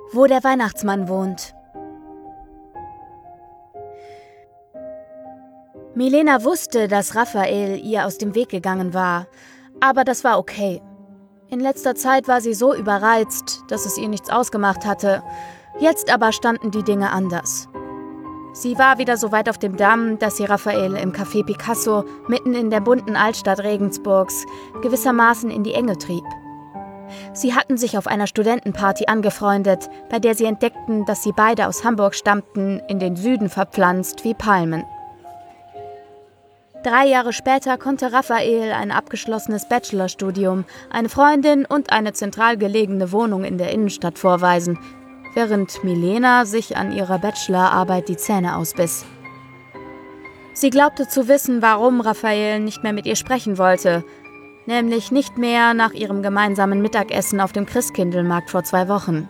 Wo der Weihnachtsmann wohnt. Milena wusste, dass Raphael ihr aus dem Weg gegangen war, aber das war okay. In letzter Zeit war sie so überreizt, dass es ihr nichts ausgemacht hatte. Jetzt aber standen die Dinge anders. Sie war wieder so weit auf dem Damm, dass sie Raphael im Café Picasso mitten in der bunten Altstadt Regensburgs gewissermaßen in die Enge trieb. Sie hatten sich auf einer Studentenparty angefreundet, bei der sie entdeckten, dass sie beide aus Hamburg stammten, in den Süden verpflanzt wie Palmen. 3 Jahre später konnte Raphael ein abgeschlossenes Bachelorstudium, eine Freundin und eine zentral gelegene Wohnung in der Innenstadt vorweisen, während Milena sich an ihrer Bachelorarbeit die Zähne ausbiss. Sie glaubte zu wissen, warum Raphael nicht mehr mit ihr sprechen wollte, nämlich nicht mehr nach ihrem gemeinsamen Mittagessen auf dem Christkindlmarkt vor 2 Wochen.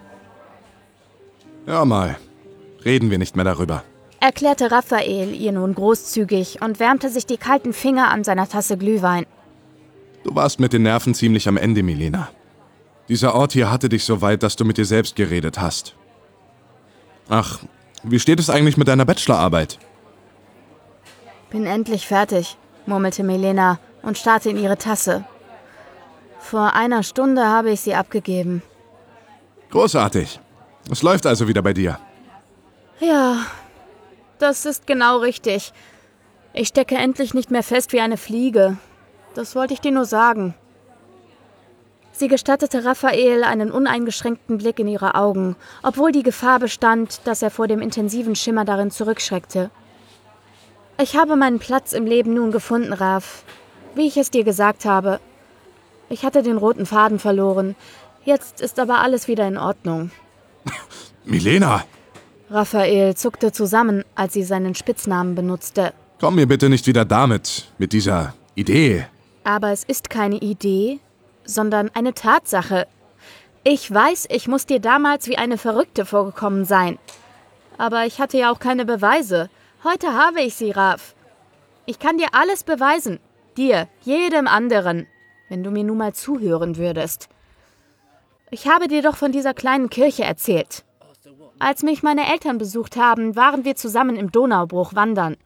Ja mal, reden wir nicht mehr darüber, Erklärte Raphael ihr nun großzügig und wärmte sich die kalten Finger an seiner Tasse Glühwein. Du warst mit den Nerven ziemlich am Ende, Milena. Dieser Ort hier hatte dich so weit, dass du mit dir selbst geredet hast. Ach, wie steht es eigentlich mit deiner Bachelorarbeit? Bin endlich fertig, murmelte Milena und starrte in ihre Tasse. Vor 1 Stunde habe ich sie abgegeben. Großartig. Es läuft also wieder bei dir. Ja, das ist genau richtig. Ich stecke endlich nicht mehr fest wie eine Fliege. Das wollte ich dir nur sagen. Sie gestattete Raphael einen uneingeschränkten Blick in ihre Augen, obwohl die Gefahr bestand, dass er vor dem intensiven Schimmer darin zurückschreckte. Ich habe meinen Platz im Leben nun gefunden, Raf. Wie ich es dir gesagt habe. Ich hatte den roten Faden verloren. Jetzt ist aber alles wieder in Ordnung. Milena! Raphael zuckte zusammen, als sie seinen Spitznamen benutzte. Komm mir bitte nicht wieder damit, mit dieser Idee. Aber es ist keine Idee, sondern eine Tatsache. Ich weiß, ich muss dir damals wie eine Verrückte vorgekommen sein. Aber ich hatte ja auch keine Beweise. Heute habe ich sie, Raf. Ich kann dir alles beweisen. Dir, jedem anderen. Wenn du mir nun mal zuhören würdest. Ich habe dir doch von dieser kleinen Kirche erzählt. Als mich meine Eltern besucht haben, waren wir zusammen im Donaubruch wandern.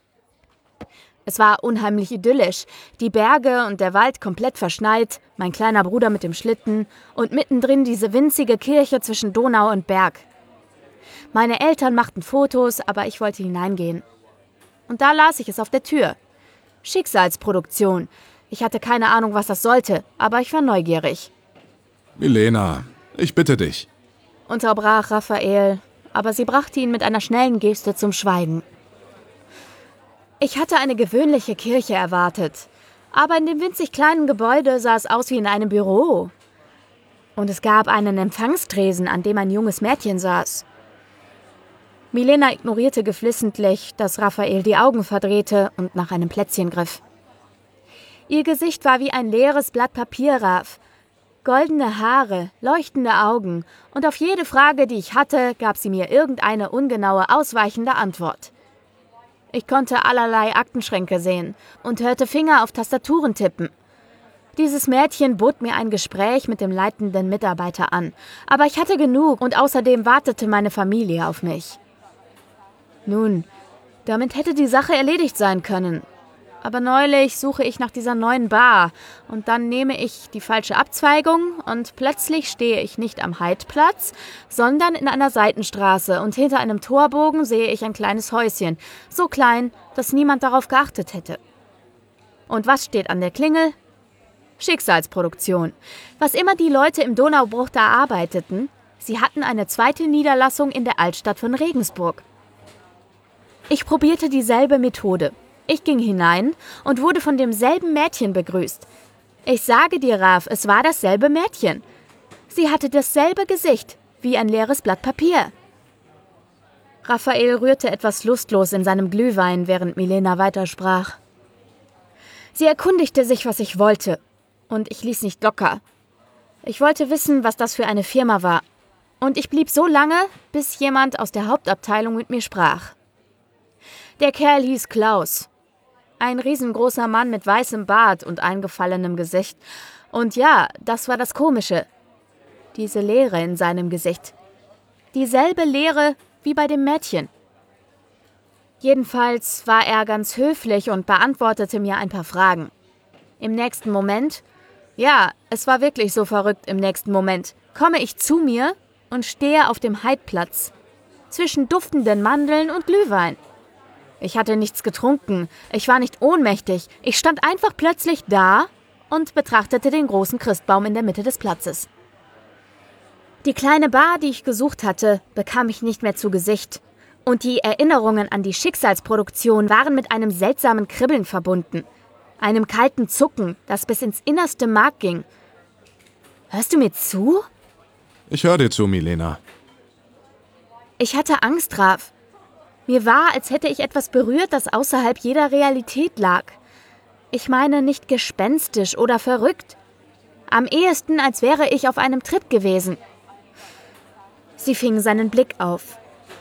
Es war unheimlich idyllisch. Die Berge und der Wald komplett verschneit, mein kleiner Bruder mit dem Schlitten und mittendrin diese winzige Kirche zwischen Donau und Berg. Meine Eltern machten Fotos, aber ich wollte hineingehen. Und da las ich es auf der Tür. Schicksalsproduktion. Ich hatte keine Ahnung, was das sollte, aber ich war neugierig. Milena, ich bitte dich. Unterbrach Raphael, aber sie brachte ihn mit einer schnellen Geste zum Schweigen. Ich hatte eine gewöhnliche Kirche erwartet, aber in dem winzig kleinen Gebäude sah es aus wie in einem Büro. Und es gab einen Empfangstresen, an dem ein junges Mädchen saß. Milena ignorierte geflissentlich, dass Raphael die Augen verdrehte und nach einem Plätzchen griff. Ihr Gesicht war wie ein leeres Blatt Papier, Raf. Goldene Haare, leuchtende Augen und auf jede Frage, die ich hatte, gab sie mir irgendeine ungenaue, ausweichende Antwort. Ich konnte allerlei Aktenschränke sehen und hörte Finger auf Tastaturen tippen. Dieses Mädchen bot mir ein Gespräch mit dem leitenden Mitarbeiter an, aber ich hatte genug und außerdem wartete meine Familie auf mich. Nun, damit hätte die Sache erledigt sein können. Aber neulich suche ich nach dieser neuen Bar und dann nehme ich die falsche Abzweigung und plötzlich stehe ich nicht am Haidplatz, sondern in einer Seitenstraße und hinter einem Torbogen sehe ich ein kleines Häuschen, so klein, dass niemand darauf geachtet hätte. Und was steht an der Klingel? Schicksalsproduktion. Was immer die Leute im Donaubruch da arbeiteten, sie hatten eine zweite Niederlassung in der Altstadt von Regensburg. Ich probierte dieselbe Methode. Ich ging hinein und wurde von demselben Mädchen begrüßt. Ich sage dir, Raf, es war dasselbe Mädchen. Sie hatte dasselbe Gesicht, wie ein leeres Blatt Papier. Raphael rührte etwas lustlos in seinem Glühwein, während Milena weitersprach. Sie erkundigte sich, was ich wollte, und ich ließ nicht locker. Ich wollte wissen, was das für eine Firma war. Und ich blieb so lange, bis jemand aus der Hauptabteilung mit mir sprach. Der Kerl hieß Klaus. Ein riesengroßer Mann mit weißem Bart und eingefallenem Gesicht. Und ja, das war das Komische. Diese Leere in seinem Gesicht. Dieselbe Leere wie bei dem Mädchen. Jedenfalls war er ganz höflich und beantwortete mir ein paar Fragen. Im nächsten Moment, ja, es war wirklich so verrückt im nächsten Moment, komme ich zu mir und stehe auf dem Heidplatz, zwischen duftenden Mandeln und Glühwein. Ich hatte nichts getrunken, ich war nicht ohnmächtig, ich stand einfach plötzlich da und betrachtete den großen Christbaum in der Mitte des Platzes. Die kleine Bar, die ich gesucht hatte, bekam ich nicht mehr zu Gesicht. Und die Erinnerungen an die Schicksalsproduktion waren mit einem seltsamen Kribbeln verbunden. Einem kalten Zucken, das bis ins innerste Mark ging. Hörst du mir zu? Ich höre dir zu, Milena. Ich hatte Angst, Raf. Mir war, als hätte ich etwas berührt, das außerhalb jeder Realität lag. Ich meine nicht gespenstisch oder verrückt. Am ehesten, als wäre ich auf einem Trip gewesen. Sie fing seinen Blick auf.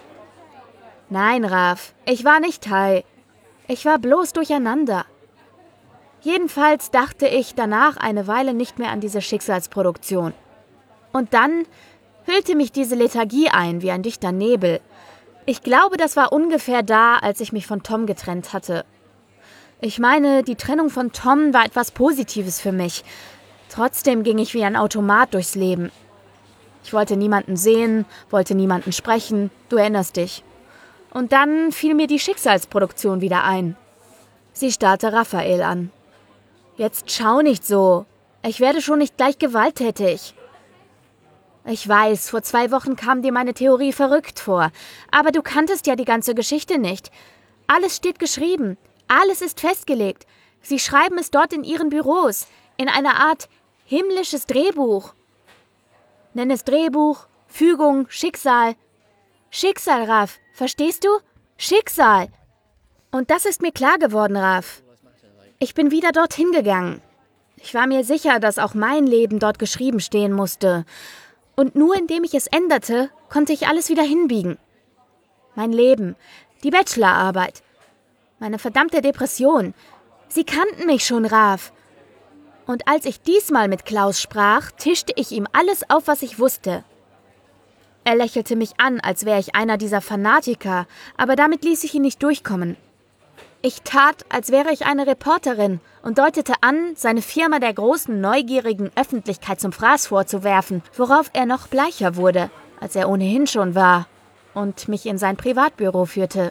Nein, Raf, ich war nicht high. Ich war bloß durcheinander. Jedenfalls dachte ich danach eine Weile nicht mehr an diese Schicksalsproduktion. Und dann hüllte mich diese Lethargie ein wie ein dichter Nebel. Ich glaube, das war ungefähr da, als ich mich von Tom getrennt hatte. Ich meine, die Trennung von Tom war etwas Positives für mich. Trotzdem ging ich wie ein Automat durchs Leben. Ich wollte niemanden sehen, wollte niemanden sprechen, du erinnerst dich. Und dann fiel mir die Schicksalsproduktion wieder ein. Sie starrte Raphael an. Jetzt schau nicht so. Ich werde schon nicht gleich gewalttätig. Ich weiß, vor 2 Wochen kam dir meine Theorie verrückt vor. Aber du kanntest ja die ganze Geschichte nicht. Alles steht geschrieben. Alles ist festgelegt. Sie schreiben es dort in ihren Büros. In einer Art himmlisches Drehbuch. Nenn es Drehbuch, Fügung, Schicksal. Schicksal, Raf. Verstehst du? Schicksal. Und das ist mir klar geworden, Raf. Ich bin wieder dorthin gegangen. Ich war mir sicher, dass auch mein Leben dort geschrieben stehen musste. Und nur indem ich es änderte, konnte ich alles wieder hinbiegen. Mein Leben, die Bachelorarbeit, meine verdammte Depression. Sie kannten mich schon, Raf. Und als ich diesmal mit Klaus sprach, tischte ich ihm alles auf, was ich wusste. Er lächelte mich an, als wäre ich einer dieser Fanatiker, aber damit ließ ich ihn nicht durchkommen. Ich tat, als wäre ich eine Reporterin und deutete an, seine Firma der großen, neugierigen Öffentlichkeit zum Fraß vorzuwerfen, worauf er noch bleicher wurde, als er ohnehin schon war, und mich in sein Privatbüro führte.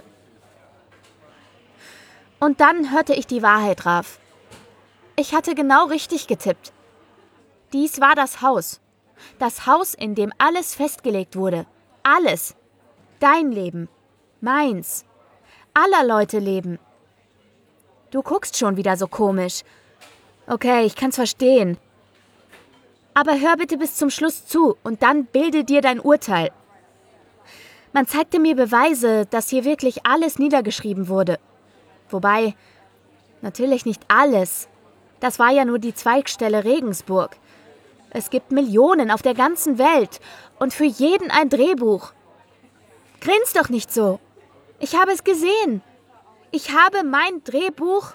Und dann hörte ich die Wahrheit, Raf. Ich hatte genau richtig getippt. Dies war das Haus. Das Haus, in dem alles festgelegt wurde. Alles. Dein Leben. Meins. Aller Leute Leben. Du guckst schon wieder so komisch. Okay, ich kann's verstehen. Aber hör bitte bis zum Schluss zu und dann bilde dir dein Urteil. Man zeigte mir Beweise, dass hier wirklich alles niedergeschrieben wurde. Wobei, natürlich nicht alles. Das war ja nur die Zweigstelle Regensburg. Es gibt Millionen auf der ganzen Welt und für jeden ein Drehbuch. Grins doch nicht so. Ich habe es gesehen. Ich habe mein Drehbuch...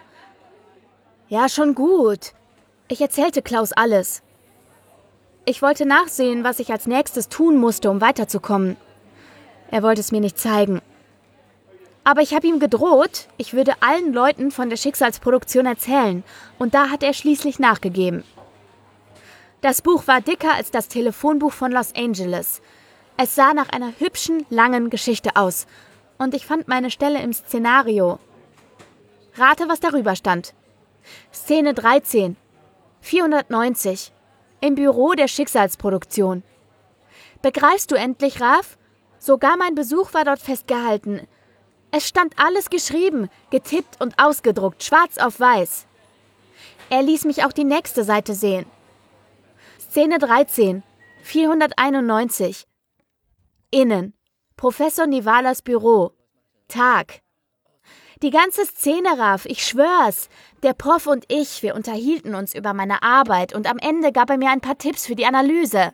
Ja, schon gut. Ich erzählte Klaus alles. Ich wollte nachsehen, was ich als nächstes tun musste, um weiterzukommen. Er wollte es mir nicht zeigen. Aber ich habe ihm gedroht, ich würde allen Leuten von der Schicksalsproduktion erzählen. Und da hat er schließlich nachgegeben. Das Buch war dicker als das Telefonbuch von Los Angeles. Es sah nach einer hübschen, langen Geschichte aus. Und ich fand meine Stelle im Szenario. Rate, was darüber stand. Szene 13. 490. Im Büro der Schicksalsproduktion. Begreifst du endlich, Raf? Sogar mein Besuch war dort festgehalten. Es stand alles geschrieben, getippt und ausgedruckt, schwarz auf weiß. Er ließ mich auch die nächste Seite sehen. Szene 13. 491. Innen. Professor Nivalas Büro. Tag. Die ganze Szene, Raf, ich schwör's. Der Prof und ich, wir unterhielten uns über meine Arbeit und am Ende gab er mir ein paar Tipps für die Analyse.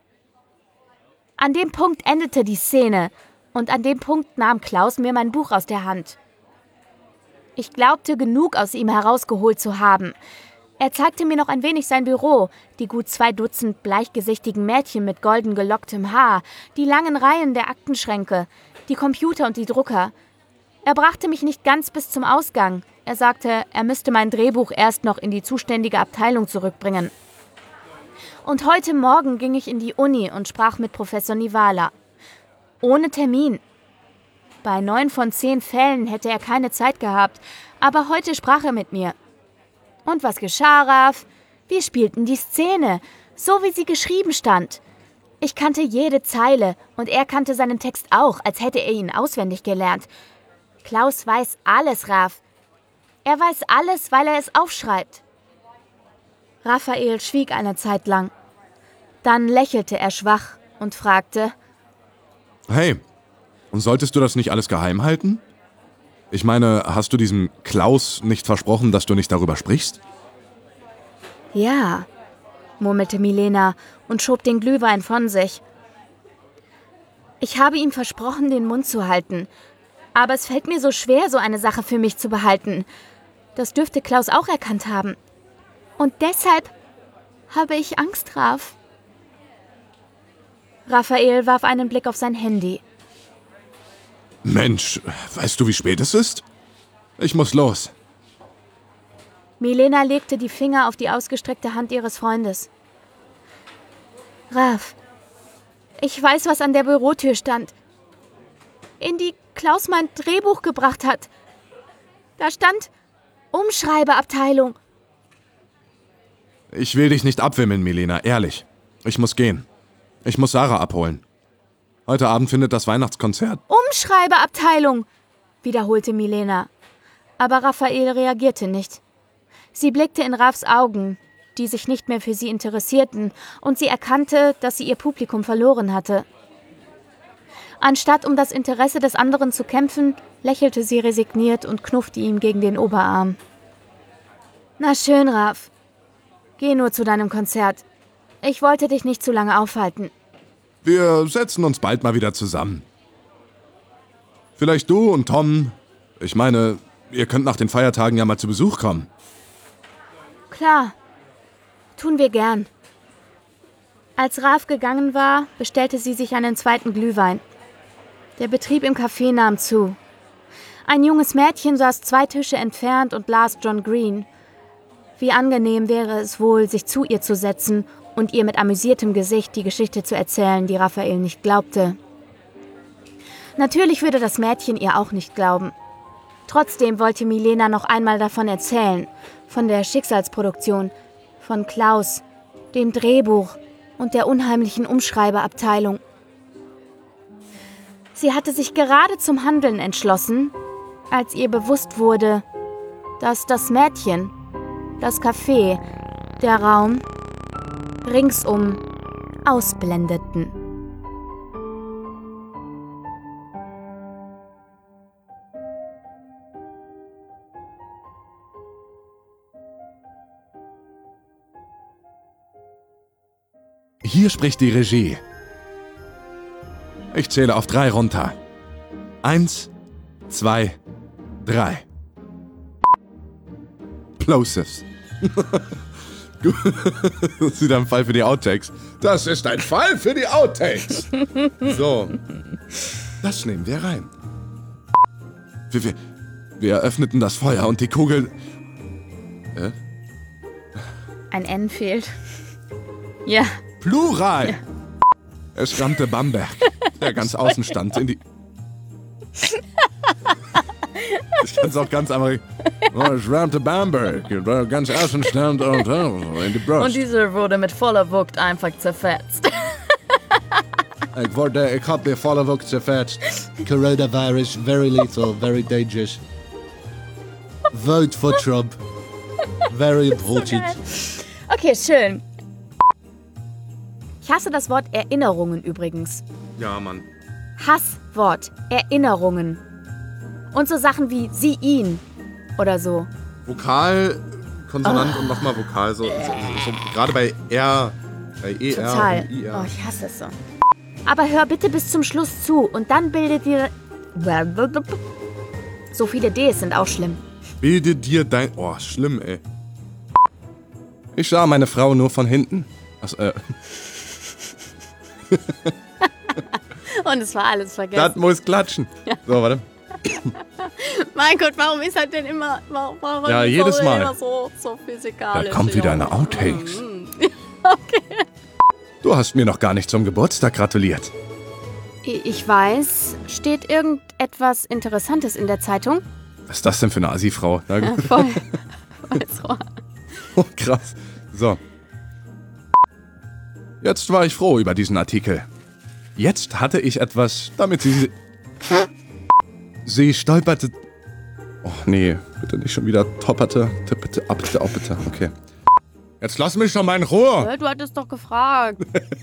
An dem Punkt endete die Szene und an dem Punkt nahm Klaus mir mein Buch aus der Hand. Ich glaubte, genug aus ihm herausgeholt zu haben. Er zeigte mir noch ein wenig sein Büro, die gut 2 Dutzend bleichgesichtigen Mädchen mit golden gelocktem Haar, die langen Reihen der Aktenschränke, die Computer und die Drucker. Er brachte mich nicht ganz bis zum Ausgang. Er sagte, er müsste mein Drehbuch erst noch in die zuständige Abteilung zurückbringen. Und heute Morgen ging ich in die Uni und sprach mit Professor Nivala. Ohne Termin. Bei 9 von 10 Fällen hätte er keine Zeit gehabt, aber heute sprach er mit mir. Und was geschah, Raf? Wir spielten die Szene, so wie sie geschrieben stand. Ich kannte jede Zeile und er kannte seinen Text auch, als hätte er ihn auswendig gelernt. Klaus weiß alles, Raf. Er weiß alles, weil er es aufschreibt. Raphael schwieg eine Zeit lang. Dann lächelte er schwach und fragte: Hey, und solltest du das nicht alles geheim halten? Ich meine, hast du diesem Klaus nicht versprochen, dass du nicht darüber sprichst? Ja, murmelte Milena und schob den Glühwein von sich. Ich habe ihm versprochen, den Mund zu halten. Aber es fällt mir so schwer, so eine Sache für mich zu behalten. Das dürfte Klaus auch erkannt haben. Und deshalb habe ich Angst, Raf. Raphael warf einen Blick auf sein Handy. Mensch, weißt du, wie spät es ist? Ich muss los. Milena legte die Finger auf die ausgestreckte Hand ihres Freundes. Raf, ich weiß, was an der Bürotür stand. In die Klaus mein Drehbuch gebracht hat. Da stand Umschreibeabteilung. Ich will dich nicht abwimmeln, Milena, ehrlich. Ich muss gehen. Ich muss Sarah abholen. Heute Abend findet das Weihnachtskonzert. Umschreibeabteilung, wiederholte Milena. Aber Raphael reagierte nicht. Sie blickte in Rafs Augen, die sich nicht mehr für sie interessierten, und sie erkannte, dass sie ihr Publikum verloren hatte. Anstatt um das Interesse des anderen zu kämpfen, lächelte sie resigniert und knuffte ihm gegen den Oberarm. Na schön, Raf. Geh nur zu deinem Konzert. Ich wollte dich nicht zu lange aufhalten. Wir setzen uns bald mal wieder zusammen. Vielleicht du und Tom. Ich meine, ihr könnt nach den Feiertagen ja mal zu Besuch kommen. Klar. Tun wir gern. Als Raf gegangen war, bestellte sie sich einen zweiten Glühwein. Der Betrieb im Café nahm zu. Ein junges Mädchen saß 2 Tische entfernt und las John Green. Wie angenehm wäre es wohl, sich zu ihr zu setzen und ihr mit amüsiertem Gesicht die Geschichte zu erzählen, die Raphael nicht glaubte. Natürlich würde das Mädchen ihr auch nicht glauben. Trotzdem wollte Milena noch einmal davon erzählen, von der Schicksalsproduktion, von Klaus, dem Drehbuch und der unheimlichen Umschreibeabteilung. Sie hatte sich gerade zum Handeln entschlossen, als ihr bewusst wurde, dass das Mädchen, das Café, der Raum ringsum ausblendeten. Hier spricht die Regie. Ich zähle auf 3 runter. 1, 2, 3. Plosives. Das ist ein Fall für die Outtakes. Das ist ein Fall für die Outtakes. So. Das nehmen wir rein. Wir eröffneten das Feuer und die Kugel... Ein N fehlt. Ja. Plural. Ja. Es rammte Bamberg, der ganz außen stand, in die... Ich kann es auch ganz amerikanisch... Es rammte Bamberg, der ganz außen stand und in die Brust. Und dieser wurde mit voller Wucht einfach zerfetzt. Ich hab mir voller Wucht zerfetzt. Coronavirus, very lethal, very dangerous. Vote for Trump. Very important. Okay, schön. Ich hasse das Wort Erinnerungen übrigens. Ja, Mann. Hasswort, Erinnerungen. Und so Sachen wie sie, ihn oder so. Vokal, Konsonant und nochmal Vokal. So, gerade bei R, bei ER Total. und IR. Oh, ich hasse es so. Aber hör bitte bis zum Schluss zu und dann bildet dir... So viele Ds sind auch schlimm. Bilde dir dein... Oh, schlimm, ey. Ich sah meine Frau nur von hinten. Und es war alles vergessen. Das muss klatschen. Ja. So, warte. Mein Gott, warum ist das denn immer, warum Ja, ist jedes das Mal. immer so physikalisch? Da kommt wieder eine Outtakes. Okay. Du hast mir noch gar nicht zum Geburtstag gratuliert. Ich weiß, steht irgendetwas Interessantes in der Zeitung? Was ist das denn für eine Assi-Frau? Na gut. Voll. Voll. Oh, krass. So. Jetzt war ich froh über diesen Artikel. Jetzt hatte ich etwas, damit sie... Sie stolperte... Oh, nee. Bitte nicht schon wieder topperte. Bitte, bitte, bitte. Okay. Jetzt lass mich doch mal in Ruhe. Du hattest doch gefragt.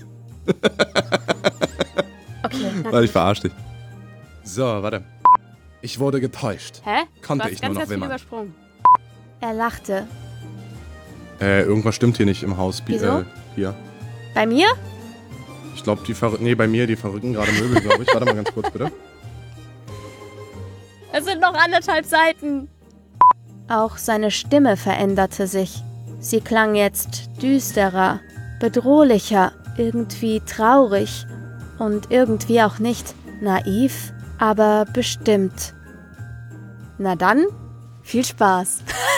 Okay. Warte, ich verarsch dich. So, warte. Ich wurde getäuscht. Hä? Konnte Du hast ich nur ganz noch viel wimmern. übersprungen. Er lachte. Irgendwas stimmt hier nicht im Haus. Wieso? Hier. Bei mir? Ich glaube, bei mir, die verrücken gerade Möbel, glaube ich. Warte mal ganz kurz, bitte. Es sind noch 1,5 Seiten. Auch seine Stimme veränderte sich. Sie klang jetzt düsterer, bedrohlicher, irgendwie traurig und irgendwie auch nicht naiv, aber bestimmt. Na dann, viel Spaß.